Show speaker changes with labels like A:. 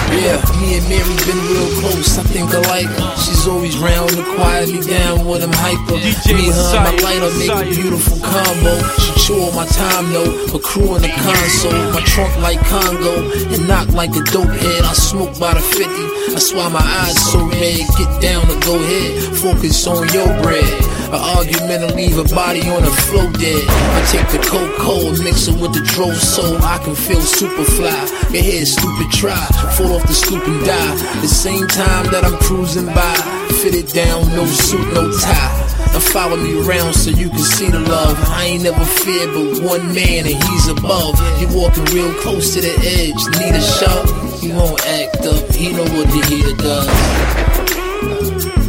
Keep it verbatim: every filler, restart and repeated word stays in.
A: Yeah, me and Mary been real close, I think I like her. She's always round to quiet me down when I'm hyper. Me, her, and my lighter make a beautiful combo. She chew all my time though, a crew in the console. My trunk like Congo, and knock like a dope head. I smoke by the fifty, that's why my eyes so red. Get down or go ahead, focus on your bread. An argument will leave a body on the floor dead. I take the cold cold, mix it with the dro so I can feel super fly. Your head stupid try, fall off the stoop and die. The same time that I'm cruising by, fitted down, no suit, no tie. And follow me around so you can see the love. I ain't never feared but one man and he's above. You walking real close to the edge, need a shove. He won't act up, he know what the heater does.